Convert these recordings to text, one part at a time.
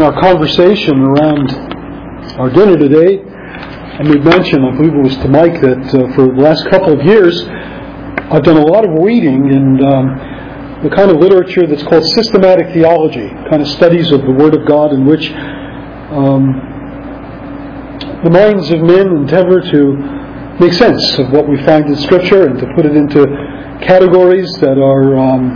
in our conversation around our dinner today, I made mention, I believe it was to Mike, that for the last couple of years I've done a lot of reading in the kind of literature that's called systematic theology, kind of studies of the Word of God in which the minds of men endeavor to make sense of what we find in Scripture and to put it into categories that are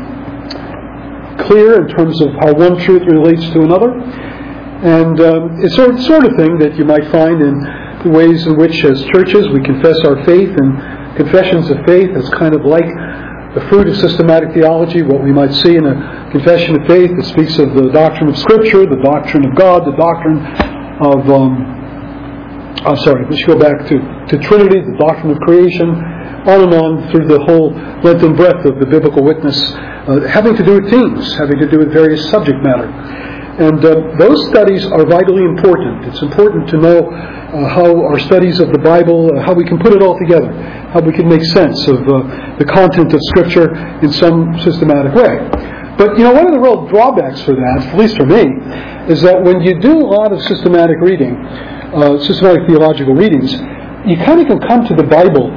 clear in terms of how one truth relates to another. And it's sort of thing that you might find in the ways in which as churches we confess our faith, and confessions of faith is kind of like the fruit of systematic theology, what we might see in a confession of faith that speaks of the doctrine of Scripture, the doctrine of God, the doctrine of we should go back to Trinity, the doctrine of creation, on and on through the whole length and breadth of the biblical witness, having to do with themes, having to do with various subject matter. And those studies are vitally important. It's important to know how our studies of the Bible, how we can put it all together, how we can make sense of the content of Scripture in some systematic way. But, one of the real drawbacks for that, at least for me, is that when you do a lot of systematic reading, systematic theological readings, you kind of can come to the Bible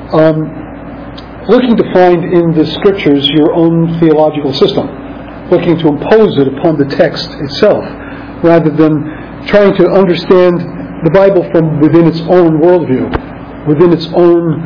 looking to find in the Scriptures your own theological system, looking to impose it upon the text itself, rather than trying to understand the Bible from within its own worldview, within its own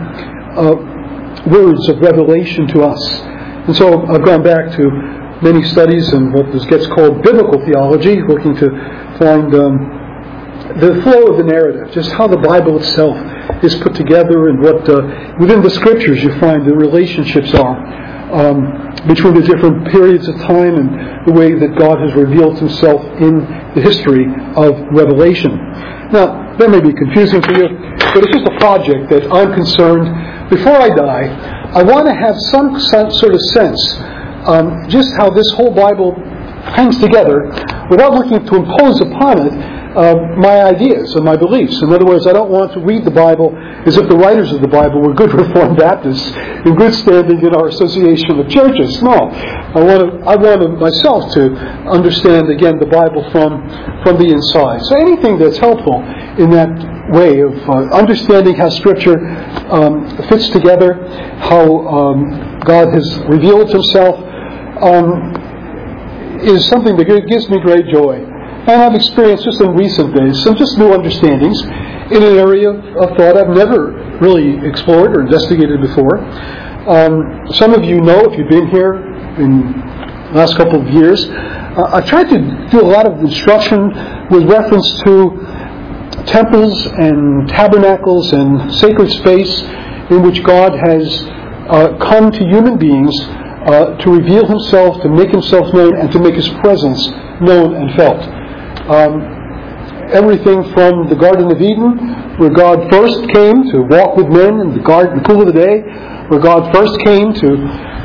words of revelation to us. And so I've gone back to many studies in what gets called biblical theology, looking to find the flow of the narrative, just how the Bible itself is put together, and what within the Scriptures you find the relationships are between the different periods of time and the way that God has revealed Himself in the history of Revelation. Now, that may be confusing for you, but it's just a project that I'm concerned, before I die, I want to have some sort of sense just how this whole Bible hangs together without looking to impose upon it my ideas and my beliefs. In other words, I don't want to read the Bible as if the writers of the Bible were good Reformed Baptists in good standing in our association of churches. No, I want myself to understand again the Bible from the inside. So anything that's helpful in that way of understanding how Scripture fits together, how God has revealed Himself, is something that gives me great joy. And I've experienced just in recent days some just new understandings in an area of thought I've never really explored or investigated before. Some of you know, if you've been here in the last couple of years, I've tried to do a lot of instruction with reference to temples and tabernacles and sacred space in which God has come to human beings to reveal Himself, to make Himself known, and to make His presence known and felt. Everything from the Garden of Eden, where God first came to walk with men in the cool of the day, where God first came to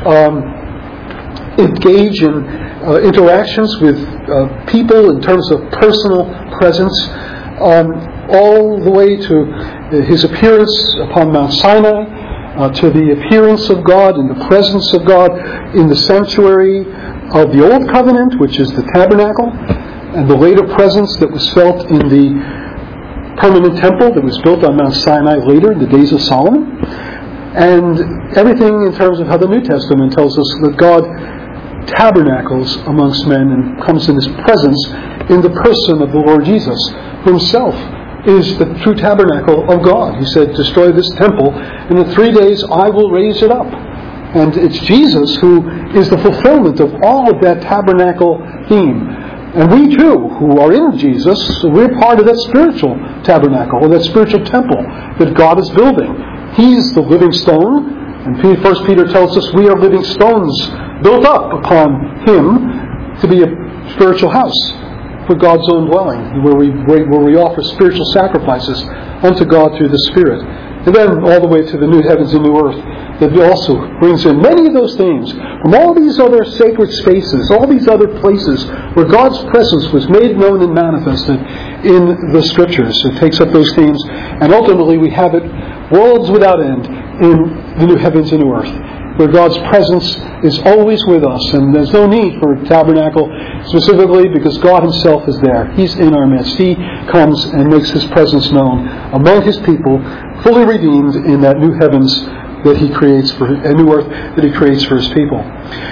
engage in interactions with people in terms of personal presence, all the way to His appearance upon Mount Sinai, to the appearance of God and the presence of God in the sanctuary of the Old Covenant, which is the tabernacle, and the later presence that was felt in the permanent temple that was built on Mount Sinai later in the days of Solomon, and everything in terms of how the New Testament tells us that God tabernacles amongst men and comes in His presence in the person of the Lord Jesus, who Himself is the true tabernacle of God. He said, "Destroy this temple, and in 3 days I will raise it up." And it's Jesus who is the fulfillment of all of that tabernacle theme. And we too, who are in Jesus, we're part of that spiritual tabernacle, or that spiritual temple that God is building. He's the living stone, and 1 Peter tells us we are living stones built up upon Him to be a spiritual house for God's own dwelling, where we offer spiritual sacrifices unto God through the Spirit. And then all the way to the new heavens and new earth, that also brings in many of those themes from all these other sacred spaces, all these other places where God's presence was made known and manifested in the Scriptures. It takes up those themes, and ultimately we have it worlds without end in the new heavens and new earth. where God's presence is always with us, and there's no need for a tabernacle specifically because God Himself is there. He's in our midst. He comes and makes His presence known among His people, fully redeemed in that new heavens that He creates for a new earth that He creates for His people.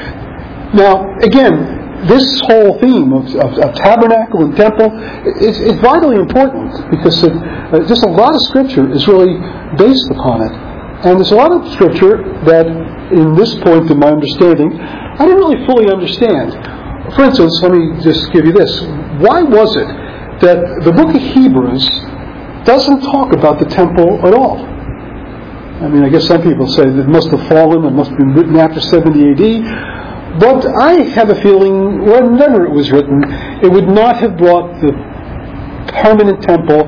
Now, again, this whole theme of tabernacle and temple is vitally important because just a lot of Scripture is really based upon it. And there's a lot of Scripture that, in this point in my understanding, I didn't really fully understand. For instance, let me just give you this. Why was it that the book of Hebrews doesn't talk about the temple at all? I mean, I guess some people say that it must have fallen, it must have been written after 70 AD. But I have a feeling, whenever it was written, it would not have brought the permanent temple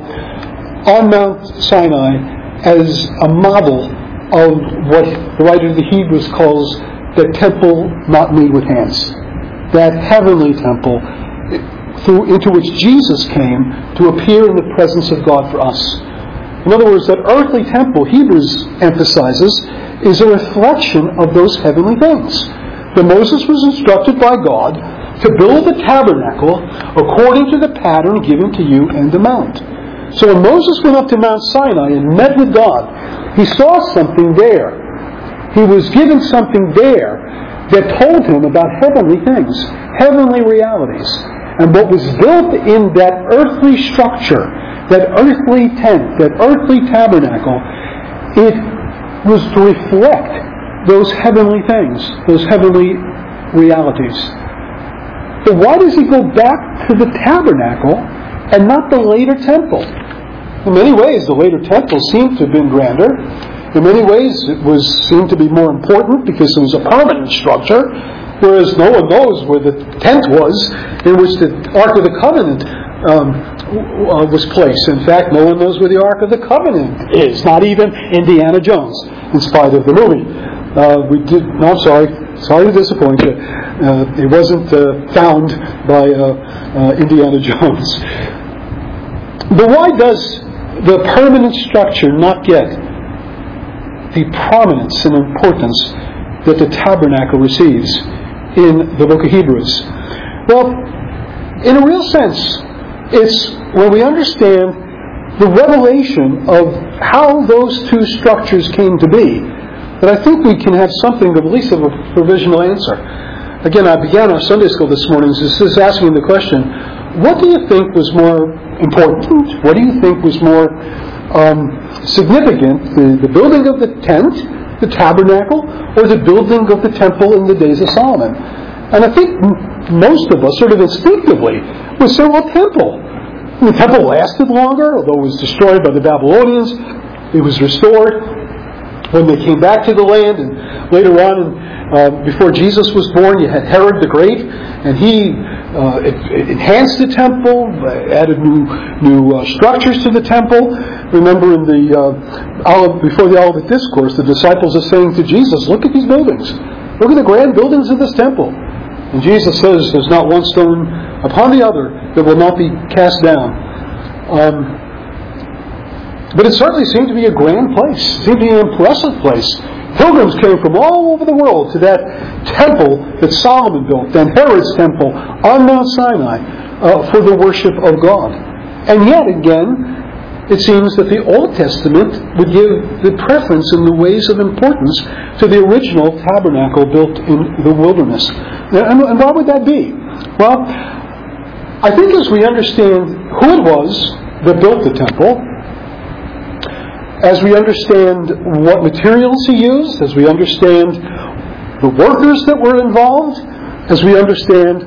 on Mount Sinai as a model of what the writer of the Hebrews calls the temple not made with hands. That heavenly temple into which Jesus came to appear in the presence of God for us. In other words, that earthly temple, Hebrews emphasizes, is a reflection of those heavenly things. That Moses was instructed by God to build the tabernacle according to the pattern given to you in the mount. So when Moses went up to Mount Sinai and met with God, he saw something there. He was given something there that told him about heavenly things, heavenly realities. And what was built in that earthly structure, that earthly tent, that earthly tabernacle, it was to reflect those heavenly things, those heavenly realities. But why does he go back to the tabernacle and not the later temple? In many ways, the later temple seemed to have been grander. In many ways, it seemed to be more important because it was a permanent structure, whereas no one knows where the tent was in which the Ark of the Covenant was placed. In fact, no one knows where the Ark of the Covenant is, not even Indiana Jones, in spite of the movie. Sorry to disappoint you. It wasn't found by Indiana Jones. But why does the permanent structure not get the prominence and importance that the tabernacle receives in the book of Hebrews? Well, in a real sense, it's when we understand the revelation of how those two structures came to be that I think we can have something of at least of a provisional answer. Again, I began our Sunday school this morning just asking the question, what do you think was more important? What do you think was more significant? The building of the tent, the tabernacle, or the building of the temple in the days of Solomon? And I think most of us sort of instinctively would say, well, temple. The temple lasted longer, although it was destroyed by the Babylonians. It was restored when they came back to the land, and later on, before Jesus was born, you had Herod the Great, and he enhanced the temple, added new structures to the temple. Remember, in before the Olivet Discourse, the disciples are saying to Jesus, "Look at these buildings. Look at the grand buildings of this temple." And Jesus says, "There's not one stone upon the other that will not be cast down." But it certainly seemed to be a grand place. It seemed to be an impressive place. Pilgrims came from all over the world to that temple that Solomon built, then Herod's temple on Mount Sinai, for the worship of God. And yet again, it seems that the Old Testament would give the preference in the ways of importance to the original tabernacle built in the wilderness. And why would that be? Well, I think as we understand who it was that built the temple, as we understand what materials he used, as we understand the workers that were involved, as we understand...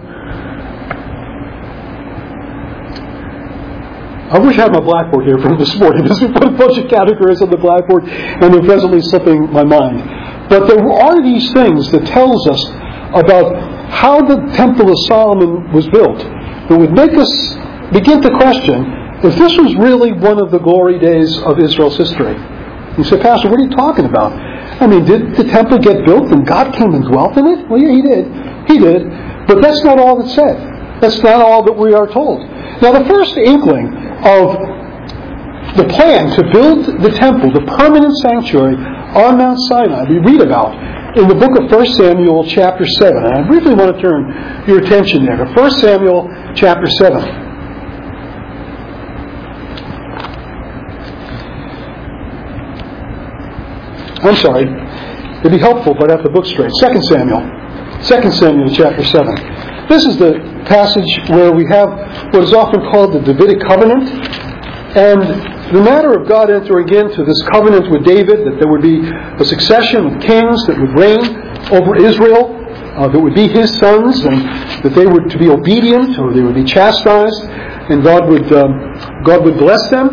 I wish I had my blackboard here from this morning, because we put a bunch of categories on the blackboard and they're presently slipping my mind. But there are these things that tells us about how the Temple of Solomon was built that would make us begin to question if this was really one of the glory days of Israel's history. You say, "Pastor, what are you talking about? I mean, did the temple get built and God came and dwelt in it?" Well, yeah, He did. He did. But that's not all that's said. That's not all that we are told. Now, the first inkling of the plan to build the temple, the permanent sanctuary on Mount Sinai, we read about in the book of 1 Samuel chapter 7. And I briefly want to turn your attention there to 1 Samuel chapter 7. I'm sorry. It'd be helpful if I got the book straight. 2 Samuel chapter 7. This is the passage where we have what is often called the Davidic covenant. And the matter of God entering into this covenant with David, that there would be a succession of kings that would reign over Israel, that would be his sons, and that they were to be obedient or they would be chastised, and God would bless them.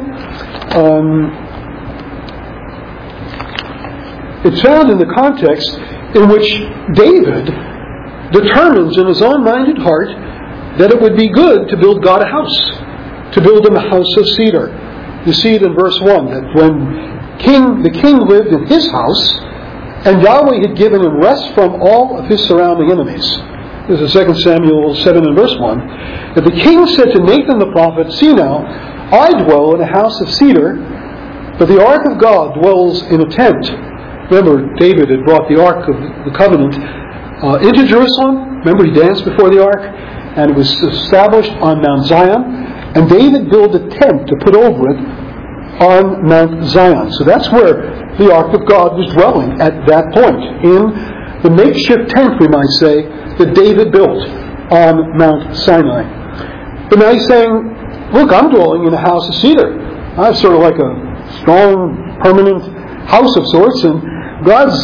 It's found in the context in which David determines in his own minded heart that it would be good to build God a house, to build him a house of cedar. You see it in verse 1, that when the king lived in his house, and Yahweh had given him rest from all of his surrounding enemies. This is 2 Samuel 7 and verse 1. That the king said to Nathan the prophet, "See now, I dwell in a house of cedar, but the ark of God dwells in a tent." Remember, David had brought the ark of the covenant into Jerusalem. Remember, he danced before the ark, and it was established on Mount Zion. And David built a tent to put over it on Mount Zion. So that's where the Ark of God was dwelling at that point, in the makeshift tent, we might say, that David built on Mount Sinai. But now he's saying, look, I'm dwelling in a house of cedar. I'm sort of like a strong, permanent house of sorts, and God's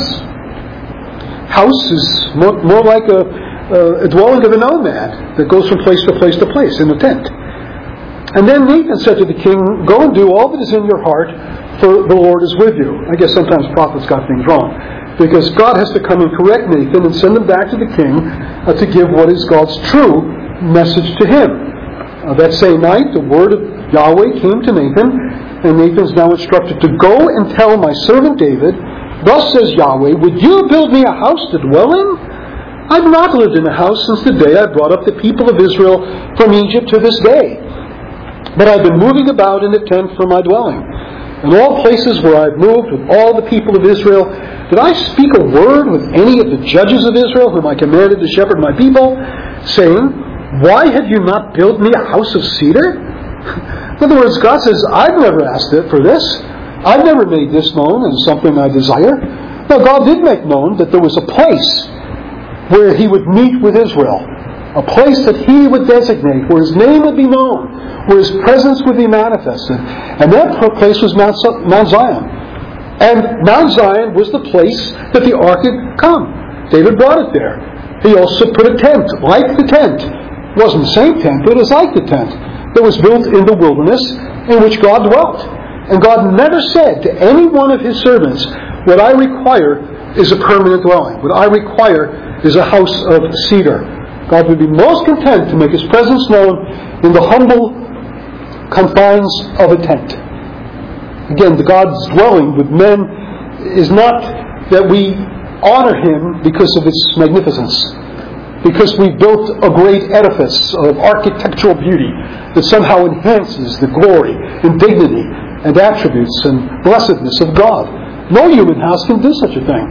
house is more like a dwelling of a nomad that goes from place to place to place in a tent. And then Nathan said to the king, "Go and do all that is in your heart, for the Lord is with you." I guess sometimes prophets got things wrong, because God has to come and correct Nathan and send him back to the king to give what is God's true message to him. That same night, the word of Yahweh came to Nathan, and Nathan's now instructed to go and tell my servant David, "Thus says Yahweh, would you build me a house to dwell in? I've not lived in a house since the day I brought up the people of Israel from Egypt to this day. But I've been moving about in a tent for my dwelling. In all places where I've moved with all the people of Israel, did I speak a word with any of the judges of Israel whom I commanded to shepherd my people, saying, why have you not built me a house of cedar? In other words, God says, I've never asked it for this. I've never made this known as something I desire. No, God did make known that there was a place where He would meet with Israel. A place that He would designate, where His name would be known, where His presence would be manifested. And that place was Mount Zion. And Mount Zion was the place that the ark had come. David brought it there. He also put a tent, like the tent. It wasn't the same tent, but it was like the tent that was built in the wilderness in which God dwelt. And God never said to any one of His servants, what I require is a permanent dwelling. What I require is a house of cedar. God would be most content to make His presence known in the humble confines of a tent. Again, the God's dwelling with men is not that we honor Him because of its magnificence, because we built a great edifice of architectural beauty that somehow enhances the glory and dignity and attributes and blessedness of God. No human house can do such a thing.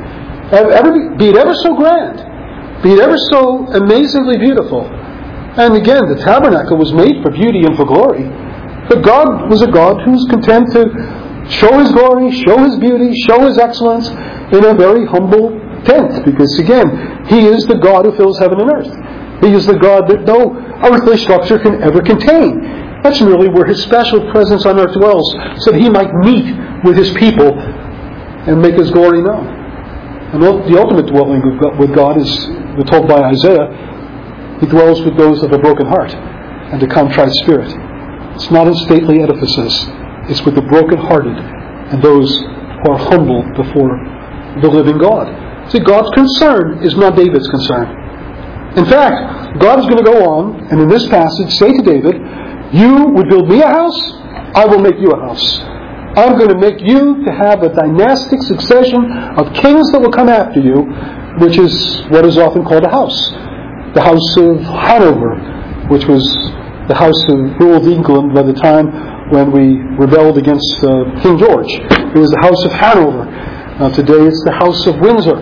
Be it ever so grand, be it ever so amazingly beautiful. And again, the tabernacle was made for beauty and for glory. But God was a God who's content to show His glory, show His beauty, show His excellence in a very humble tent. Because again, He is the God who fills heaven and earth. He is the God that no earthly structure can ever contain. That's really where His special presence on earth dwells, so that He might meet with His people and make His glory known. And the ultimate dwelling with God is, we're told by Isaiah, He dwells with those of a broken heart and a contrite spirit. It's not in stately edifices. It's with the broken-hearted and those who are humble before the living God. See, God's concern is not David's concern. In fact, God is going to go on, and in this passage say to David, you would build me a house, I will make you a house. I'm going to make you to have a dynastic succession of kings that will come after you, which is what is often called a house. The house of Hanover, which was the house who ruled England by the time when we rebelled against King George. It was the house of Hanover. Today it's the house of Windsor.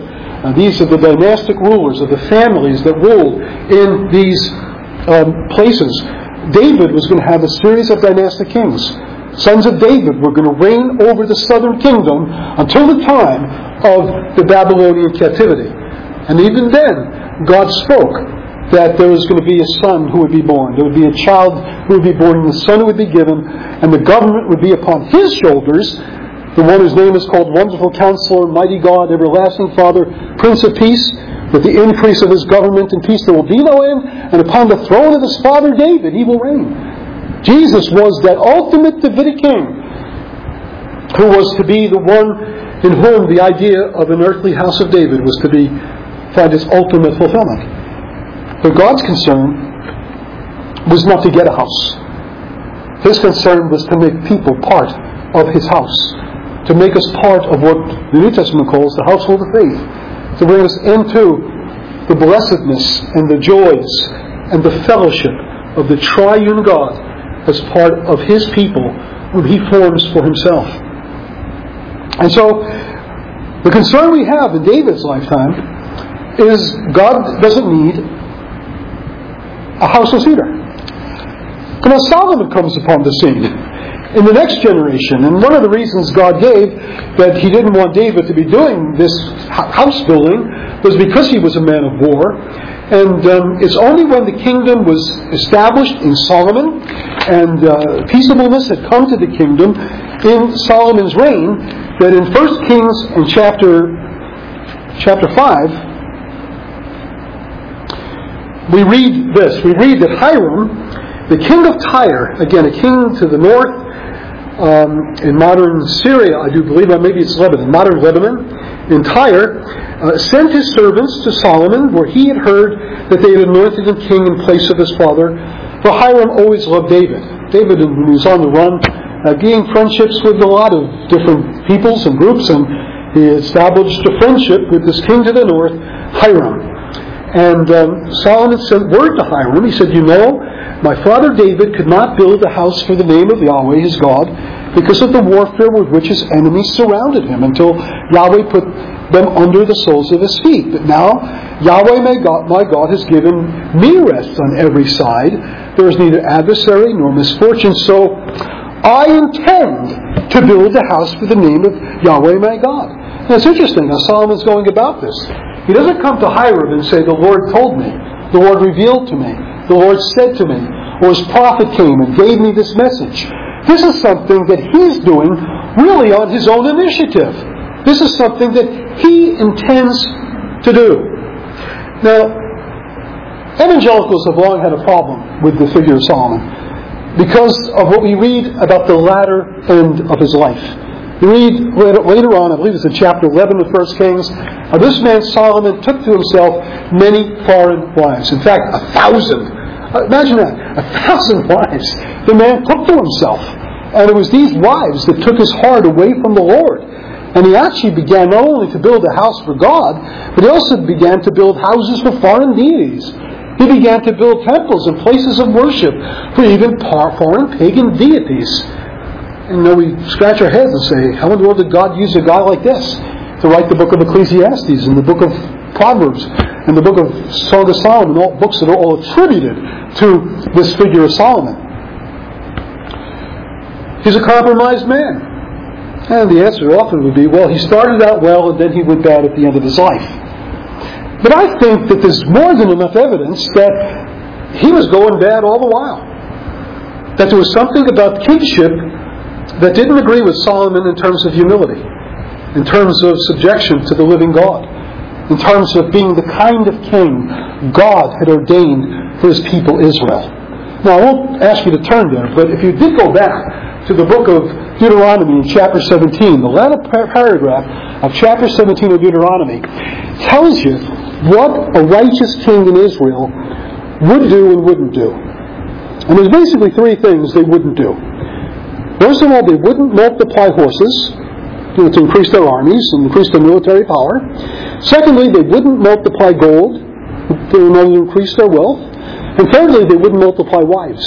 These are the dynastic rulers of the families that ruled in these places. David was going to have a series of dynastic kings. Sons of David were going to reign over the southern kingdom until the time of the Babylonian captivity. And even then, God spoke that there was going to be a son who would be born. There would be a child who would be born, and the son who would be given, and the government would be upon his shoulders. The one whose name is called Wonderful Counselor, Mighty God, Everlasting Father, Prince of Peace. With the increase of his government and peace there will be no end, and upon the throne of his father David he will reign. Jesus was that ultimate Davidic king who was to be the one in whom the idea of an earthly house of David was to find its ultimate fulfillment. But God's concern was not to get a house. His concern was to make people part of his house, to make us part of what the New Testament calls the household of faith, to bring us into the blessedness and the joys and the fellowship of the triune God as part of his people whom he forms for himself. And so, the concern we have in David's lifetime is God doesn't need a houseless eater. But now Solomon comes upon the scene in the next generation, and one of the reasons God gave that he didn't want David to be doing this house building was because he was a man of war. And it's only when the kingdom was established in Solomon and peaceableness had come to the kingdom in Solomon's reign that in 1 Kings in chapter 5 we read this. We read that Hiram, the king of Tyre, again a king to the north, in modern Syria, I do believe, or maybe it's Lebanon, modern Lebanon, in Tyre, sent his servants to Solomon, where he had heard that they had anointed him king in place of his father. For Hiram always loved David. David, when he was on the run, gained friendships with a lot of different peoples and groups, and he established a friendship with this king to the north, Hiram. And Solomon sent word to Hiram. He said, "You know, my father David could not build a house for the name of Yahweh his God because of the warfare with which his enemies surrounded him until Yahweh put them under the soles of his feet. But now Yahweh my God has given me rest on every side. There is neither adversary nor misfortune. So I intend to build a house for the name of Yahweh my God." And it's interesting how Solomon's going about this. He doesn't come to Hiram and say, "The Lord told me, the Lord revealed to me, the Lord said to me," or his prophet came and gave me this message. This is something that he's doing really on his own initiative. This is something that he intends to do. Now, evangelicals have long had a problem with the figure of Solomon because of what we read about the latter end of his life. You read later on, I believe it's in chapter 11 of 1 Kings, this man Solomon took to himself many foreign wives. In fact, 1,000. Imagine that. 1,000 wives the man took to himself. And it was these wives that took his heart away from the Lord. And he actually began not only to build a house for God, but he also began to build houses for foreign deities. He began to build temples and places of worship for even foreign pagan deities. And we scratch our heads and say, how in the world did God use a guy like this to write the book of Ecclesiastes and the book of Proverbs and the book of Song of Solomon, all books that are all attributed to this figure of Solomon? He's a compromised man. And the answer often would be, well, he started out well and then he went bad at the end of his life. But I think that there's more than enough evidence that he was going bad all the while. That there was something about kingship that didn't agree with Solomon in terms of humility, in terms of subjection to the living God, in terms of being the kind of king God had ordained for his people Israel. Now, I won't ask you to turn there, but if you did go back to the book of Deuteronomy in chapter 17, the latter paragraph of chapter 17 of Deuteronomy tells you what a righteous king in Israel would do and wouldn't do. And there's basically three things they wouldn't do. First of all, they wouldn't multiply horses to increase their armies and increase their military power. Secondly, they wouldn't multiply gold in order to increase their wealth. And thirdly, they wouldn't multiply wives.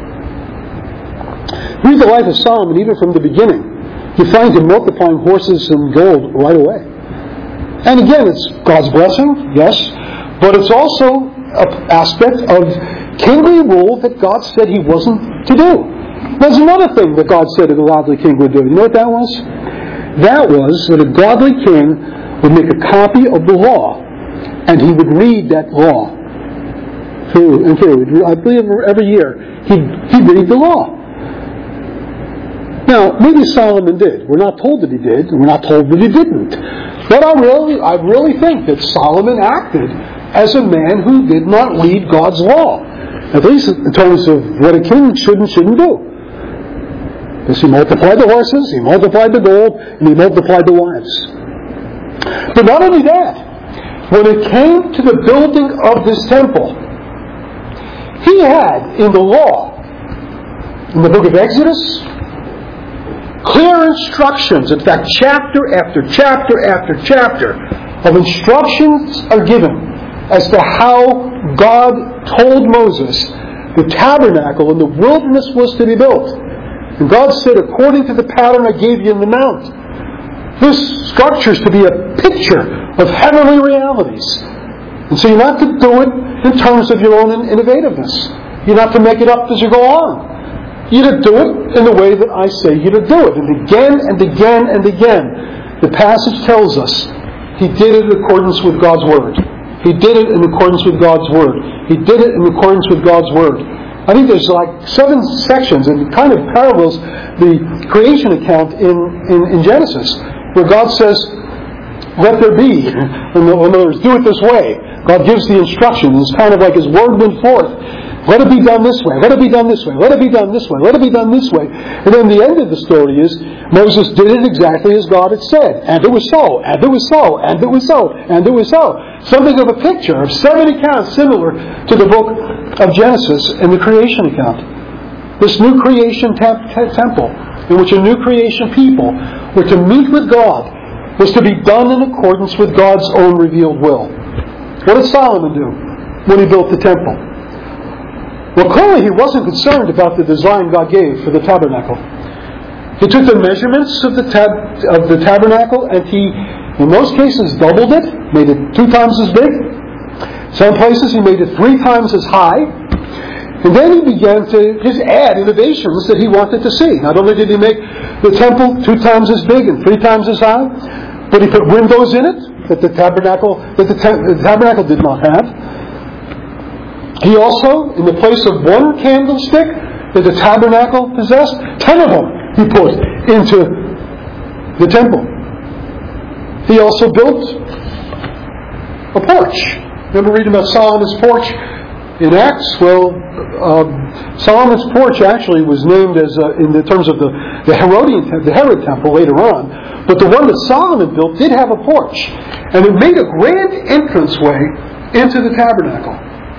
Read the life of Solomon even from the beginning. You find him multiplying horses and gold right away. And again, it's God's blessing, yes, but it's also an aspect of kingly rule that God said He wasn't to do. There's another thing that God said a godly king would do. You know what that was? That was that a godly king would make a copy of the law, and he would read that law through and through. I believe every year he'd read the law. Now, maybe Solomon did. We're not told that he did, and we're not told that he didn't. But I really think that Solomon acted as a man who did not read God's law, at least in terms of what a king should and shouldn't do. Because he multiplied the horses, he multiplied the gold, and he multiplied the wives. But not only that, when it came to the building of this temple, he had in the law, in the book of Exodus, clear instructions. In fact, chapter after chapter after chapter of instructions are given as to how God told Moses the tabernacle in the wilderness was to be built. And God said, according to the pattern I gave you in the mount, this structure is to be a picture of heavenly realities. And so you're not to do it in terms of your own innovativeness. You're not to make it up as you go on. You're to do it in the way that I say you're to do it. And again and again and again, the passage tells us he did it in accordance with God's Word. He did it in accordance with God's Word. He did it in accordance with God's Word. I think there's like 7 sections, and it kind of parallels the creation account in Genesis, where God says, let there be. In other words, do it this way. God gives the instructions. It's kind of like His Word went forth. Let it be done this way. Let it be done this way. Let it be done this way. Let it be done this way. And then the end of the story is Moses did it exactly as God had said. And it was so. And it was so. And it was so. And it was so. Something of a picture of 7 accounts similar to the book of Genesis and the creation account. This new creation temple in which a new creation people were to meet with God was to be done in accordance with God's own revealed will. What did Solomon do when he built the temple? Well, clearly he wasn't concerned about the design God gave for the tabernacle. He took the measurements of the tabernacle and he, in most cases, doubled it, made it 2 times as big. Some places he made it 3 times as high. And then he began to just add innovations that he wanted to see. Not only did he make the temple 2 times as big and 3 times as high, but he put windows in it that the tabernacle did not have. He also, in the place of 1 candlestick that the tabernacle possessed, 10 of them he put into the temple. He also built a porch. Remember reading about Solomon's porch in Acts? Well, Solomon's porch actually was named as, in the terms of the Herod temple later on. But the one that Solomon built did have a porch. And it made a grand entranceway into the tabernacle.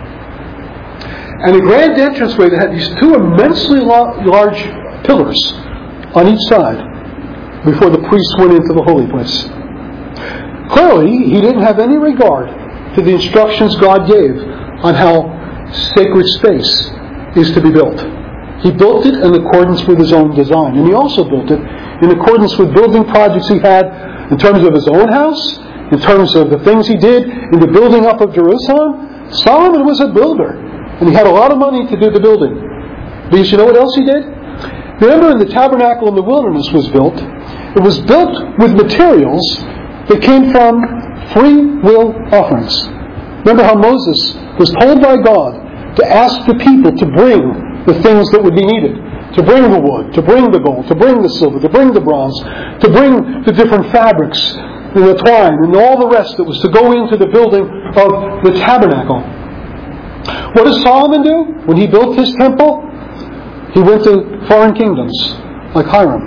And a grand entranceway that had these 2 immensely large pillars on each side before the priests went into the holy place. Clearly, he didn't have any regard to the instructions God gave on how sacred space is to be built. He built it in accordance with his own design. And he also built it in accordance with building projects he had in terms of his own house, in terms of the things he did in the building up of Jerusalem. Solomon was a builder. And he had a lot of money to do the building. But you know what else he did? Remember when the tabernacle in the wilderness was built, it was built with materials that came from free will offerings. Remember how Moses was told by God to ask the people to bring the things that would be needed. To bring the wood, to bring the gold, to bring the silver, to bring the bronze, to bring the different fabrics, and the twine, and all the rest that was to go into the building of the tabernacle. What did Solomon do when he built his temple? He went to foreign kingdoms, like Hiram.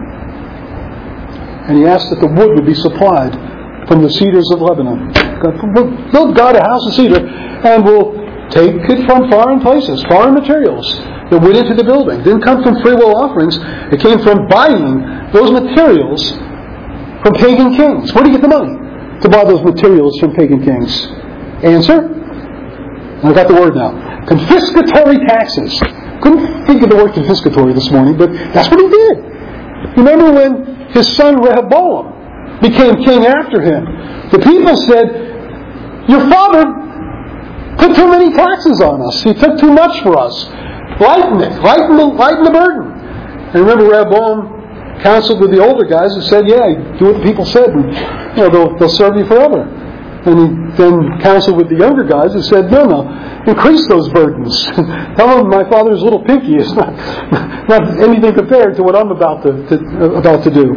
And he asked that the wood would be supplied from the cedars of Lebanon. Build God a house of cedar, and we'll take it from foreign places, foreign materials that went into the building. It didn't come from free will offerings. It came from buying those materials from pagan kings. Where do you get the money to buy those materials from pagan kings? Answer? I got the word now. Confiscatory taxes. Couldn't think of the word confiscatory this morning, but that's what he did. Remember when his son Rehoboam became king after him? The people said, your father put too many taxes on us. He took too much for us. Lighten it. Lighten the burden. And remember, Rehoboam counseled with the older guys and said, yeah, do what the people said, and they'll serve you forever. And he then counseled with the younger guys and said, no, increase those burdens. Tell them my father's little pinky is not anything compared to what I'm about to do.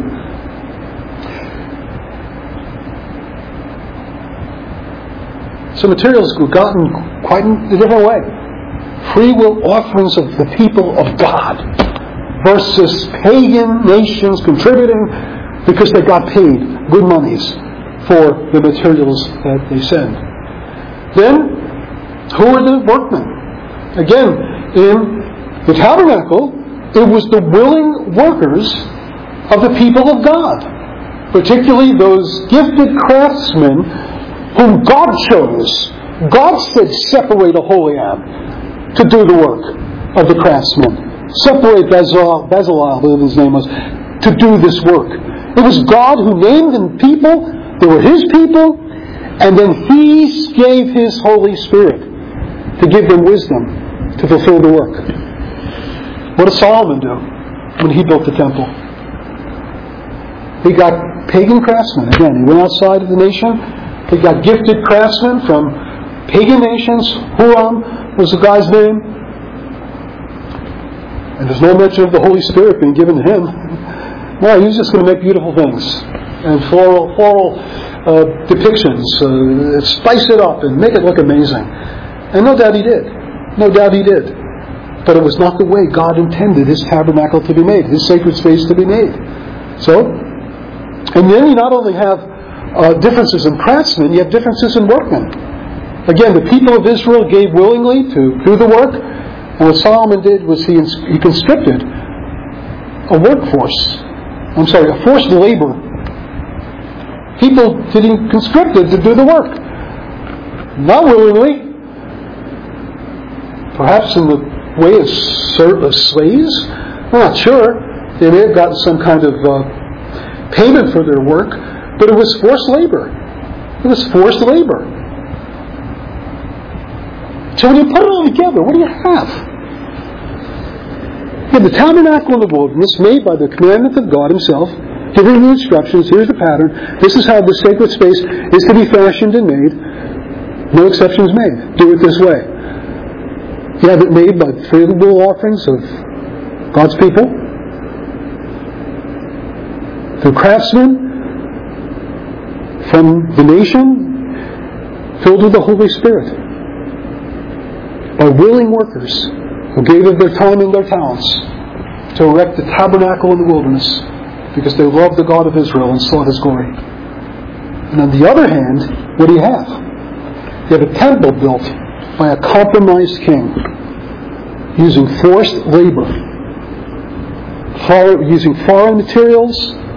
So materials were gotten quite in a different way. Free will offerings of the people of God versus pagan nations contributing because they got paid good monies for the materials that they send. Then, who are the workmen? Again, in the tabernacle, it was the willing workers of the people of God, particularly those gifted craftsmen whom God chose. God said, separate a holy lamb to do the work of the craftsmen. Separate Bezalel, whatever his name was, to do this work. It was God who named them people. They were His people. And then He gave His Holy Spirit to give them wisdom to fulfill the work. What did Solomon do when he built the temple? He got pagan craftsmen. Again, he went outside of the nation. He got gifted craftsmen from pagan nations. Huram was the guy's name. And there's no mention of the Holy Spirit being given to him. No, he was just going to make beautiful things. And floral depictions. Spice it up and make it look amazing. And no doubt he did. No doubt he did. But it was not the way God intended His tabernacle to be made. His sacred space to be made. So, and then you not only have differences in craftsmen, you have differences in workmen. Again, the people of Israel gave willingly to do the work. And what Solomon did was he conscripted a forced labor. People getting conscripted to do the work. Not willingly. Perhaps in the way of slaves. We're not sure. They may have gotten some kind of payment for their work. But it was forced labor. It was forced labor. So when you put it all together, what do you have? You have the tabernacle in the wilderness made by the commandment of God Himself, giving the instructions, here's the pattern, this is how the sacred space is to be fashioned and made. No exceptions made. Do it this way. You have it made by free will offerings of God's people, through craftsmen, from the nation, filled with the Holy Spirit, by willing workers who gave of their time and their talents to erect the tabernacle in the wilderness because they loved the God of Israel and sought His glory. And on the other hand, what do you have? You have a temple built by a compromised king using forced labor, using foreign materials,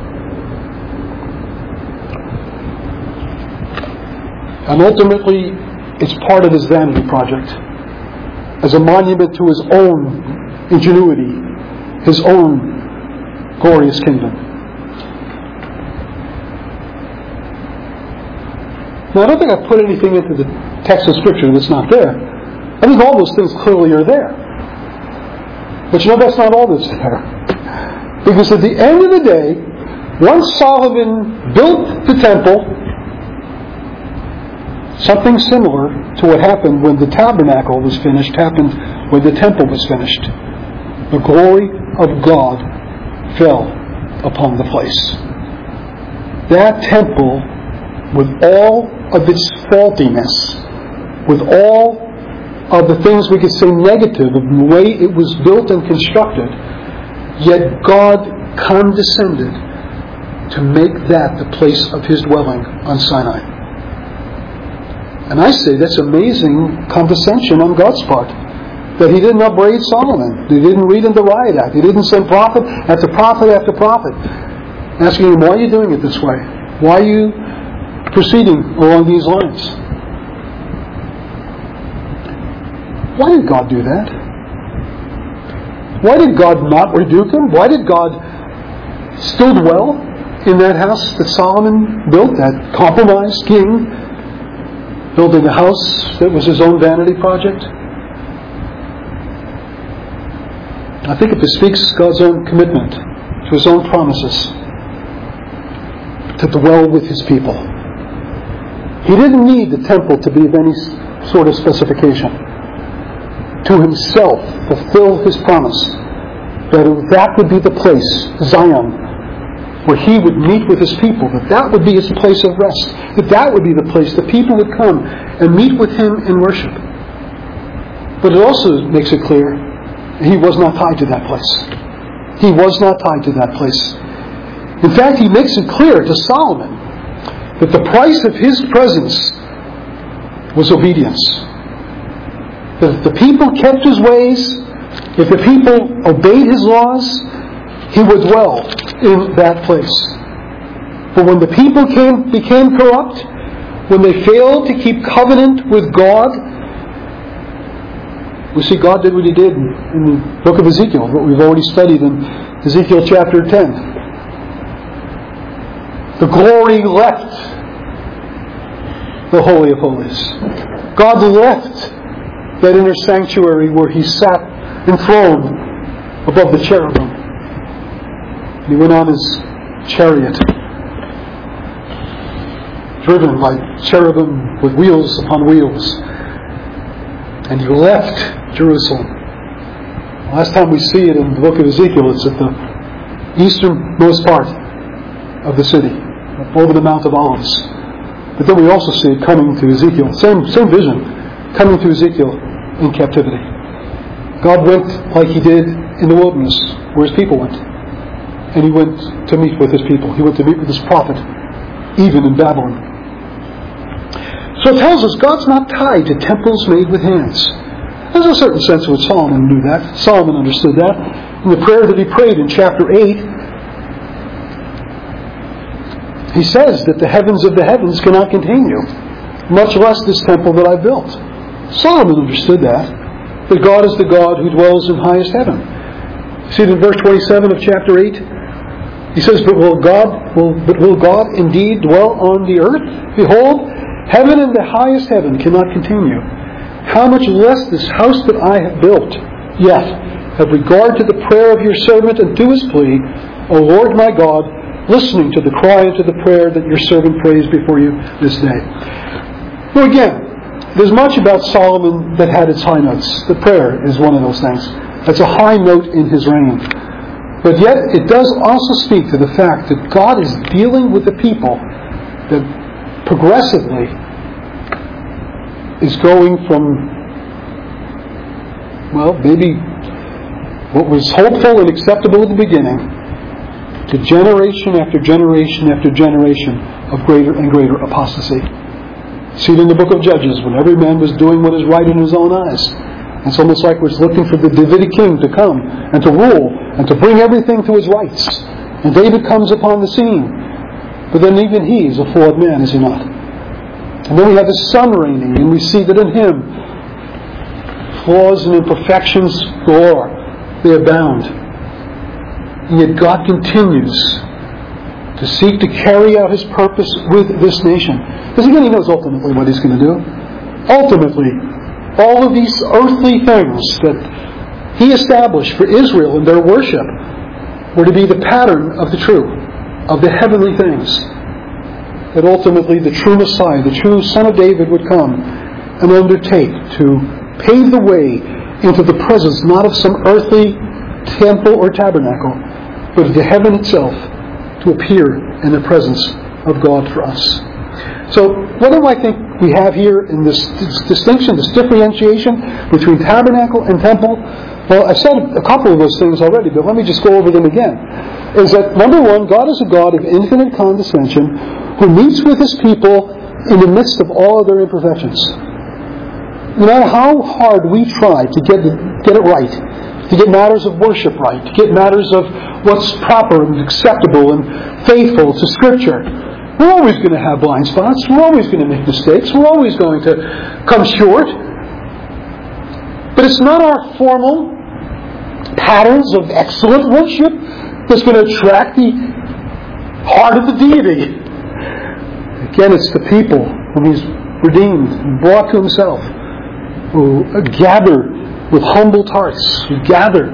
and ultimately it's part of his vanity project as a monument to his own ingenuity, his own glorious kingdom. Now, I don't think I put anything into the text of Scripture that's not there. I think all those things clearly are there. But that's not all that's there. Because at the end of the day, once Solomon built the temple, something similar to what happened when the tabernacle was finished happened when the temple was finished. The glory of God fell upon the place. That temple, with all of its faultiness, with all of the things we could say negative of the way it was built and constructed, yet God condescended to make that the place of His dwelling on Sinai. And I say that's amazing condescension on God's part. That He didn't upbraid Solomon. He didn't read in the riot act. He didn't send prophet after prophet after prophet asking him, why are you doing it this way? Why are you proceeding along these lines? Why did God do that? Why did God not rebuke him? Why did God still dwell in that house that Solomon built, that compromised king, building a house that was his own vanity project? I think it bespeaks God's own commitment to his own promises to dwell with his people. He didn't need the temple to be of any sort of specification. To himself fulfill his promise that would be the place, Zion, where he would meet with his people, that would be his place of rest, that would be the place the people would come and meet with him in worship. But it also makes it clear he was not tied to that place. He was not tied to that place. In fact, he makes it clear to Solomon that the price of his presence was obedience. That if the people kept his ways, if the people obeyed his laws, he would dwell in that place. But when the people became corrupt, when they failed to keep covenant with God, we see God did what he did in the book of Ezekiel, what we've already studied in Ezekiel chapter 10. The glory left the Holy of Holies. God left that inner sanctuary where he sat enthroned above the cherubim. And he went on his chariot, driven by cherubim with wheels upon wheels. And he left Jerusalem. Last time we see it in the book of Ezekiel, it's at the easternmost part of the city, over the Mount of Olives. But then we also see it coming to Ezekiel, same vision, coming to Ezekiel in captivity. God went like he did in the wilderness, where his people went. And he went to meet with his people. He went to meet with his prophet, even in Babylon. So it tells us God's not tied to temples made with hands. There's a certain sense in which Solomon knew that. Solomon understood that. In the prayer that he prayed in chapter 8, he says that the heavens of the heavens cannot contain you, much less this temple that I built. Solomon understood that God is the God who dwells in highest heaven. See it in verse 27 of chapter 8? He says, But will God indeed dwell on the earth? Behold, heaven and the highest heaven cannot contain you. How much less this house that I have built? Yet, have regard to the prayer of your servant and to his plea, O Lord my God, listening to the cry and to the prayer that your servant prays before you this day. Now again, there's much about Solomon that had its high notes. The prayer is one of those things. That's a high note in his reign. But yet, it does also speak to the fact that God is dealing with the people that progressively is going from, maybe what was hopeful and acceptable at the beginning to generation after generation after generation of greater and greater apostasy. See it in the book of Judges, when every man was doing what is right in his own eyes. It's almost like we're looking for the Davidic king to come and to rule and to bring everything to his rights. And David comes upon the scene. But then even he is a flawed man, is he not? And then we have his son reigning, and we see that in him flaws and imperfections galore. They abound. And yet God continues to seek to carry out his purpose with this nation. Because again, he knows ultimately what he's going to do. Ultimately, all of these earthly things that he established for Israel in their worship were to be the pattern of the true, of the heavenly things. That ultimately the true Messiah, the true Son of David would come and undertake to pave the way into the presence not of some earthly temple or tabernacle, but of the heaven itself, to appear in the presence of God for us. So what do I think we have here in this distinction, this differentiation between tabernacle and temple? Well, I've said a couple of those things already, but let me just go over them again. Is that, number one, God is a God of infinite condescension who meets with his people in the midst of all of their imperfections. No matter how hard we try to get it right, to get matters of worship right, to get matters of what's proper and acceptable and faithful to Scripture, we're always going to have blind spots. We're always going to make mistakes. We're always going to come short. But it's not our formal patterns of excellent worship that's going to attract the heart of the deity. Again, it's the people whom He's redeemed and brought to Himself, who gather with humbled hearts, who gather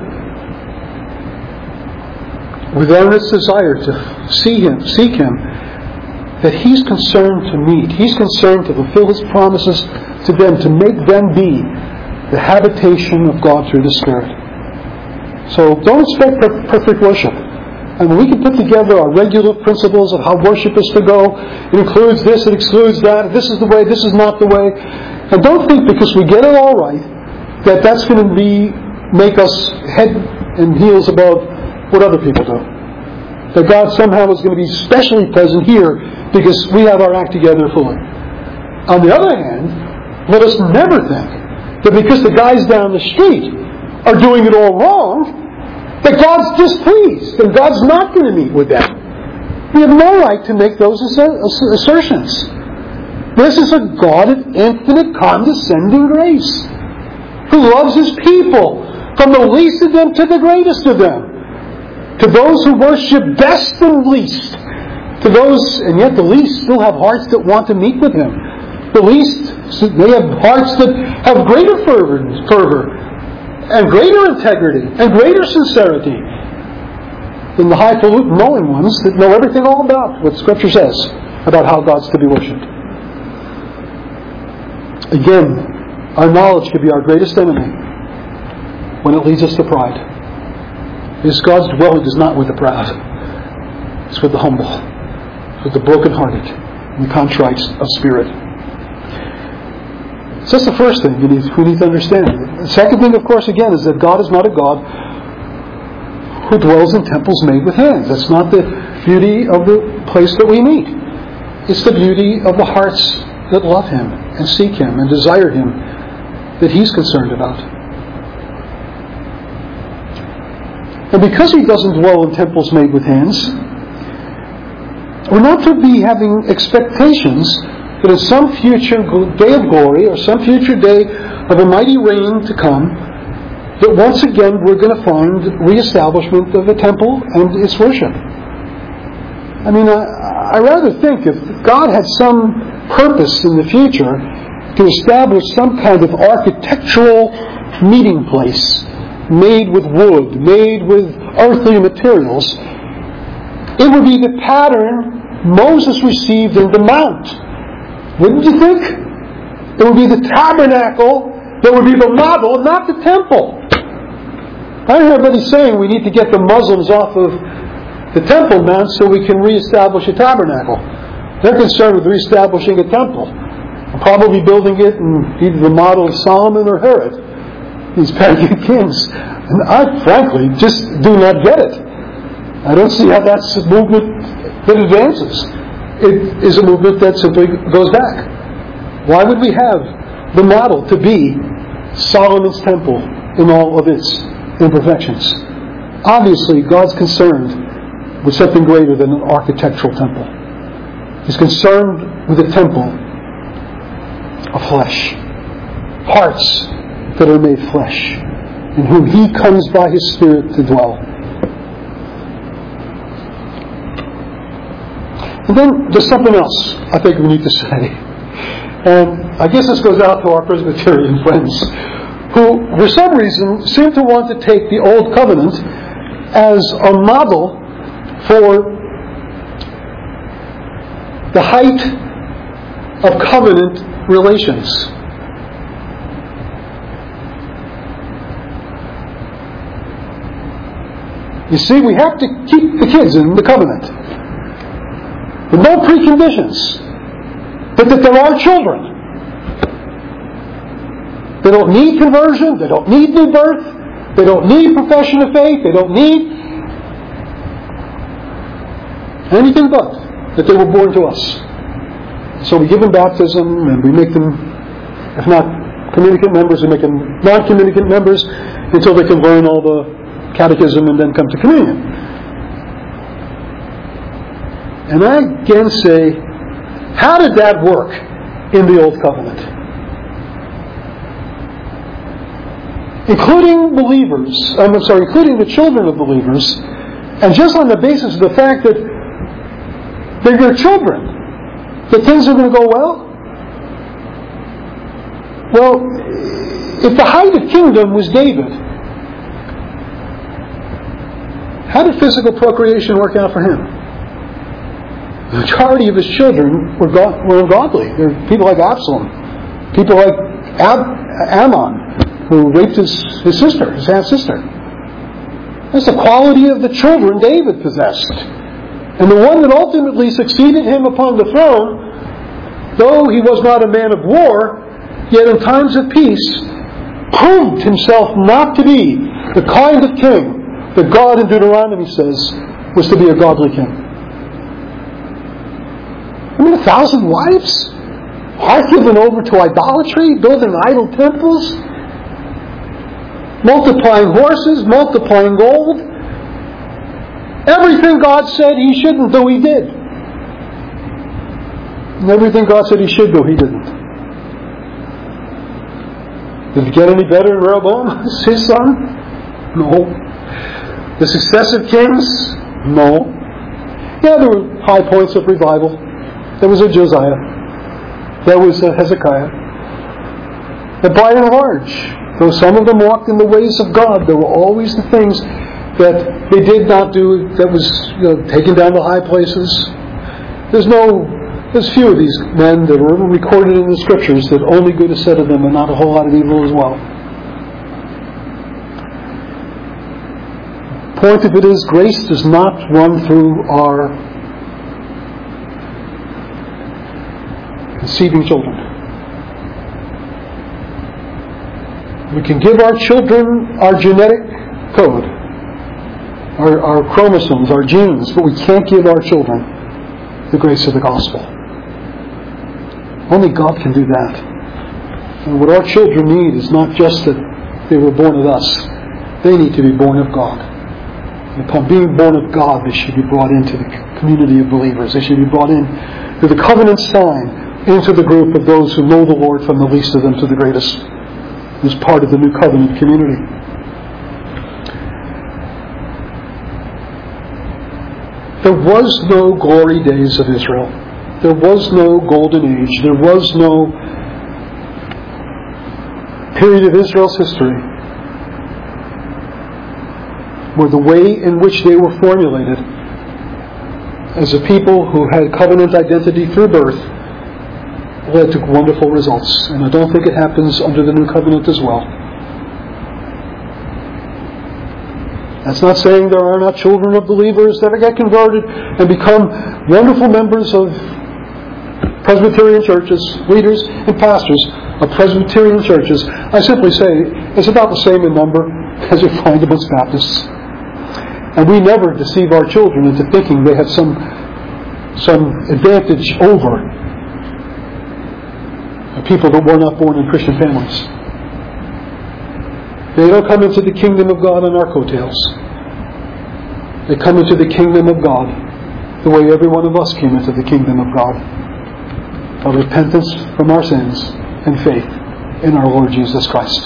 with earnest desire to see Him, seek Him, that He's concerned to meet. He's concerned to fulfill His promises to them, to make them be the habitation of God through the Spirit. So don't expect perfect worship. And we can put together our regular principles of how worship is to go. It includes this, it excludes that. This is the way, this is not the way. And don't think because we get it all right that that's going to make us head and heels above what other people do. That God somehow is going to be specially present here because we have our act together fully. On the other hand, let us never think that because the guys down the street are doing it all wrong, that God's displeased and God's not going to meet with them. We have no right to make those assertions. This is a God of infinite condescending grace, who loves His people, from the least of them to the greatest of them. To those who worship best and least. To those, and yet the least still have hearts that want to meet with Him. The least, they have hearts that have greater fervor and greater integrity and greater sincerity than the highfalutin knowing ones that know everything all about what Scripture says about how God's to be worshipped. Again, our knowledge could be our greatest enemy when it leads us to pride. Because God's dwelling is not with the proud. It's with the humble, with the brokenhearted, and the contrite of spirit. So that's the first thing we need to understand. The second thing, of course, again, is that God is not a God who dwells in temples made with hands. That's not the beauty of the place that we meet. It's the beauty of the hearts that love Him and seek Him and desire Him that He's concerned about. And because He doesn't dwell in temples made with hands, we're not to be having expectations that in some future day of glory or some future day of a mighty reign to come, that once again we're going to find reestablishment of the temple and its worship. I mean, I rather think if God had some purpose in the future to establish some kind of architectural meeting place made with wood, made with earthly materials, it would be the pattern Moses received in the Mount. Wouldn't you think? It would be the tabernacle that would be the model, not the temple. I hear everybody saying we need to get the Muslims off of the Temple Mount so we can reestablish a tabernacle. They're concerned with reestablishing a temple. Probably building it in either the model of Solomon or Herod, these pagan kings. And I, frankly, just do not get it. I don't see how that's a movement that advances. It is a movement that simply goes back. Why would we have the model to be Solomon's temple in all of its imperfections? Obviously, God's concerned with something greater than an architectural temple. He's concerned with a temple of flesh. Hearts that are made flesh, in whom He comes by His Spirit to dwell. And then there's something else I think we need to say. And I guess this goes out to our Presbyterian friends who, for some reason, seem to want to take the Old Covenant as a model for the height of covenant relations. You see, we have to keep the kids in the covenant. With no preconditions. But that they're our children. They don't need conversion. They don't need new birth. They don't need profession of faith. They don't need anything but that they were born to us. So we give them baptism and we make them, if not communicant members, we make them non-communicant members until they can learn all the catechism and then come to communion. And I again say, how did that work in the Old Covenant? Including including the children of believers, and just on the basis of the fact that They're your children. That things are going to go well? Well, if the height of kingdom was David, how did physical procreation work out for him? The majority of his children were ungodly. There were people like Absalom, people like Ammon, who raped his sister, his half-sister. That's the quality of the children David possessed. And the one that ultimately succeeded him upon the throne, though he was not a man of war, yet in times of peace, proved himself not to be the kind of king that God in Deuteronomy says was to be a godly king. 1,000 wives? Heart given over to idolatry, building idol temples, multiplying horses, multiplying gold. Everything God said he shouldn't do, he did. And everything God said he should do, he didn't. Did it get any better in Rehoboam, his son? No. The successive kings? No. Yeah, there were high points of revival. There was a Josiah. There was a Hezekiah. But by and large, though some of them walked in the ways of God, there were always the things that they did not do that was taken down to high places. There's few of these men that were recorded in the Scriptures that only good is said of them and not a whole lot of evil as well. The point of it is, grace does not run through our conceiving children. We can give our children our genetic code, our chromosomes, our genes, but we can't give our children the grace of the gospel. Only God can do that. And what our children need is not just that they were born of us. They need to be born of God. And upon being born of God, they should be brought into the community of believers. They should be brought in through the covenant sign into the group of those who know the Lord, from the least of them to the greatest, as part of the new covenant community. There was no glory days of Israel. There was no golden age. There was no period of Israel's history where the way in which they were formulated as a people who had covenant identity through birth led to wonderful results. And I don't think it happens under the new covenant as well. That's not saying there are not children of believers that get converted and become wonderful members of Presbyterian churches, leaders and pastors of Presbyterian churches. I simply say it's about the same in number as you find amongst Baptists. And we never deceive our children into thinking they have some advantage over people that were not born in Christian families. They don't come into the kingdom of God on our coattails. They come into the kingdom of God the way every one of us came into the kingdom of God, of repentance from our sins and faith in our Lord Jesus Christ.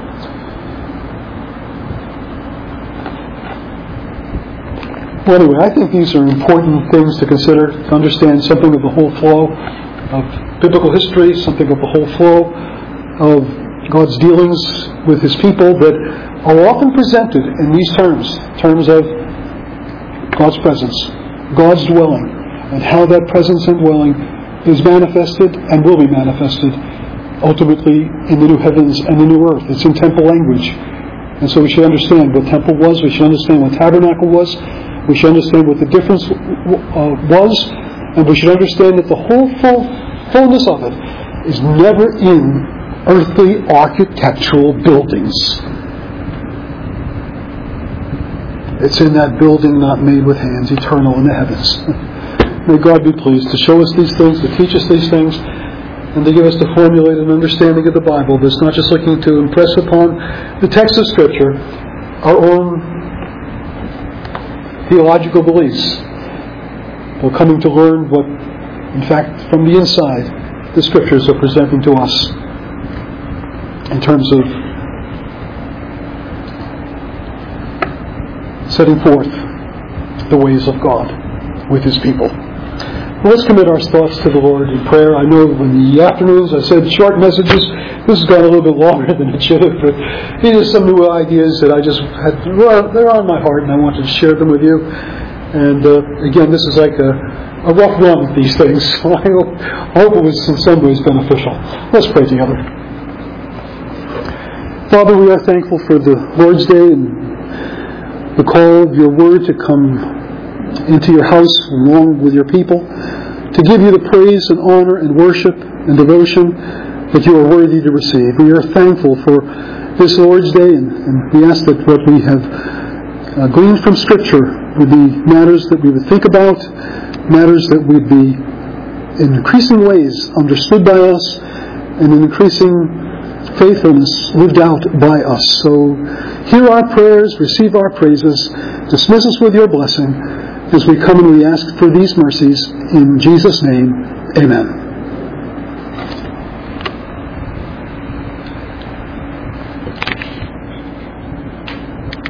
Well, anyway, I think these are important things to consider, to understand something of the whole flow of biblical history, something of the whole flow of God's dealings with His people that are often presented in these terms of God's presence, God's dwelling, and how that presence and dwelling is manifested and will be manifested ultimately in the new heavens and the new earth. It's in temple language. And so we should understand what temple was, we should understand what tabernacle was, we should understand what the difference was, and we should understand that the whole fullness of it is never in earthly architectural buildings. It's in that building not made with hands, eternal in the heavens. May God be pleased to show us these things, to teach us these things, and to give us the formulate and understanding of the Bible that's not just looking to impress upon the text of Scripture our own theological beliefs, but coming to learn what, in fact, from the inside, the Scriptures are presenting to us in terms of setting forth the ways of God with His people. Let's commit our thoughts to the Lord in prayer. I know in the afternoons I said short messages. This has gone a little bit longer than it should have, but these are some new ideas that I just had. Well, they're on my heart, and I wanted to share them with you. And again, this is like a rough run with these things. So I hope it was in some ways beneficial. Let's pray together. Father, we are thankful for the Lord's Day and the call of your word to come into your house along with your people, to give you the praise and honor and worship and devotion that you are worthy to receive. We are thankful for this Lord's Day, and we ask that what we have gleaned from Scripture would be matters that we would think about, matters that would be in increasing ways understood by us, and in increasing faithfulness lived out by us. So hear our prayers, receive our praises, dismiss us with your blessing as we come and we ask for these mercies. In Jesus' name, amen.